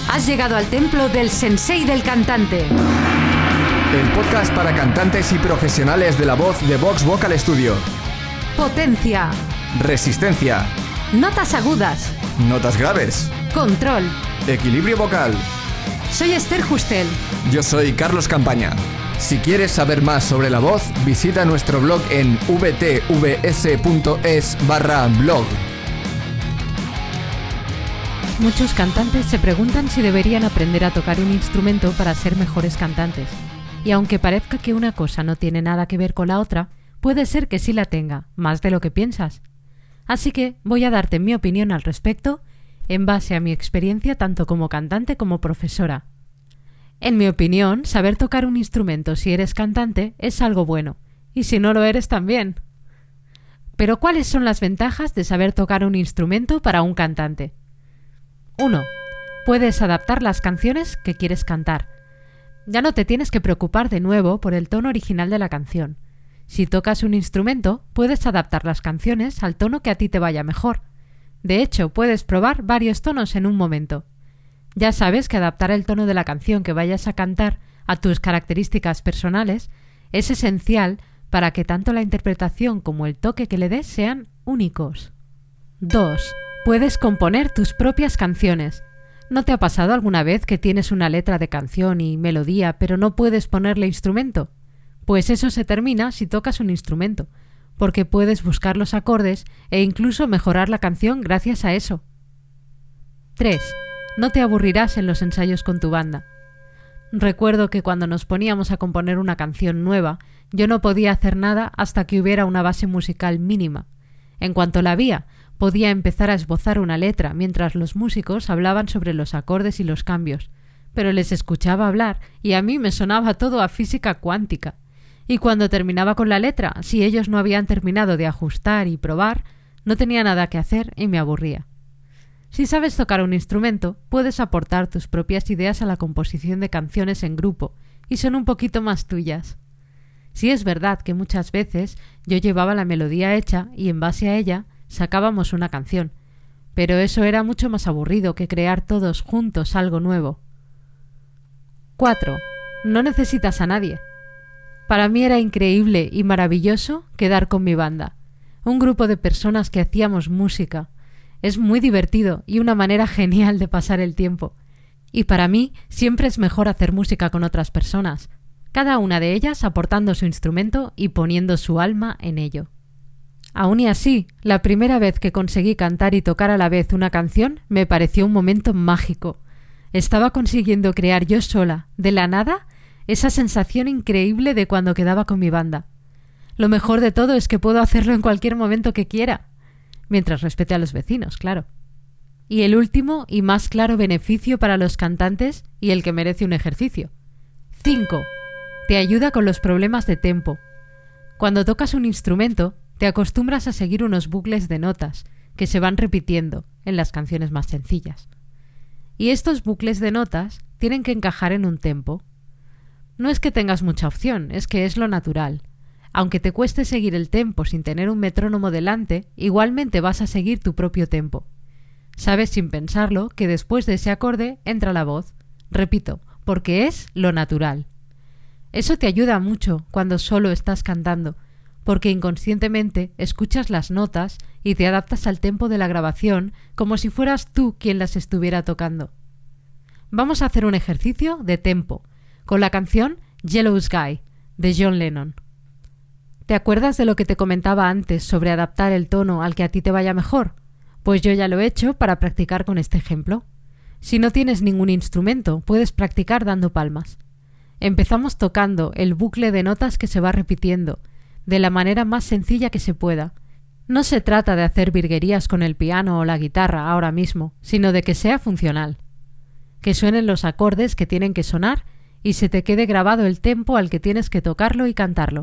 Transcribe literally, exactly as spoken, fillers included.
Has llegado al templo del Sensei del Cantante. El podcast para cantantes y profesionales de la voz de Vox Vocal Studio. Potencia. Resistencia. Notas agudas. Notas graves. Control. Equilibrio vocal. Soy Esther Justel. Yo soy Carlos Campaña. Si quieres saber más sobre la voz, visita nuestro blog en vtvs.es barra blog. Muchos cantantes se preguntan si deberían aprender a tocar un instrumento para ser mejores cantantes. Y aunque parezca que una cosa no tiene nada que ver con la otra, puede ser que sí la tenga, más de lo que piensas. Así que voy a darte mi opinión al respecto, en base a mi experiencia tanto como cantante como profesora. En mi opinión, saber tocar un instrumento si eres cantante es algo bueno, y si no lo eres también. Pero ¿cuáles son las ventajas de saber tocar un instrumento para un cantante? uno. Puedes adaptar las canciones que quieres cantar. Ya no te tienes que preocupar de nuevo por el tono original de la canción. Si tocas un instrumento, puedes adaptar las canciones al tono que a ti te vaya mejor. De hecho, puedes probar varios tonos en un momento. Ya sabes que adaptar el tono de la canción que vayas a cantar a tus características personales es esencial para que tanto la interpretación como el toque que le des sean únicos. dos. Puedes componer tus propias canciones. ¿No te ha pasado alguna vez que tienes una letra de canción y melodía, pero no puedes ponerle instrumento? Pues eso se termina si tocas un instrumento, porque puedes buscar los acordes e incluso mejorar la canción gracias a eso. tres. No te aburrirás en los ensayos con tu banda. Recuerdo que cuando nos poníamos a componer una canción nueva, yo no podía hacer nada hasta que hubiera una base musical mínima. En cuanto la había, podía empezar a esbozar una letra mientras los músicos hablaban sobre los acordes y los cambios, pero les escuchaba hablar y a mí me sonaba todo a física cuántica. Y cuando terminaba con la letra, si ellos no habían terminado de ajustar y probar, no tenía nada que hacer y me aburría. Si sabes tocar un instrumento, puedes aportar tus propias ideas a la composición de canciones en grupo y son un poquito más tuyas. Sí es verdad que muchas veces yo llevaba la melodía hecha y en base a ella sacábamos una canción, pero eso era mucho más aburrido que crear todos juntos algo nuevo. cuatro. No necesitas a nadie. Para mí era increíble y maravilloso quedar con mi banda, un grupo de personas que hacíamos música. Es muy divertido y una manera genial de pasar el tiempo. Y para mí siempre es mejor hacer música con otras personas, cada una de ellas aportando su instrumento y poniendo su alma en ello. Aún y así, la primera vez que conseguí cantar y tocar a la vez una canción me pareció un momento mágico. Estaba consiguiendo crear yo sola, de la nada, esa sensación increíble de cuando quedaba con mi banda. Lo mejor de todo es que puedo hacerlo en cualquier momento que quiera, mientras respete a los vecinos, claro. Y el último y más claro beneficio para los cantantes y el que merece un ejercicio. cinco. Te ayuda con los problemas de tempo. Cuando tocas un instrumento, te acostumbras a seguir unos bucles de notas que se van repitiendo en las canciones más sencillas. Y estos bucles de notas tienen que encajar en un tempo. No es que tengas mucha opción, es que es lo natural. Aunque te cueste seguir el tempo sin tener un metrónomo delante, igualmente vas a seguir tu propio tempo. Sabes sin pensarlo que después de ese acorde entra la voz. Repito, porque es lo natural. Eso te ayuda mucho cuando solo estás cantando, porque inconscientemente escuchas las notas y te adaptas al tempo de la grabación como si fueras tú quien las estuviera tocando. Vamos a hacer un ejercicio de tempo, con la canción Yellow Sky, de John Lennon. ¿Te acuerdas de lo que te comentaba antes sobre adaptar el tono al que a ti te vaya mejor? Pues yo ya lo he hecho para practicar con este ejemplo. Si no tienes ningún instrumento, puedes practicar dando palmas. Empezamos tocando el bucle de notas que se va repitiendo, de la manera más sencilla que se pueda. No se trata de hacer virguerías con el piano o la guitarra ahora mismo, sino de que sea funcional. Que suenen los acordes que tienen que sonar y se te quede grabado el tempo al que tienes que tocarlo y cantarlo.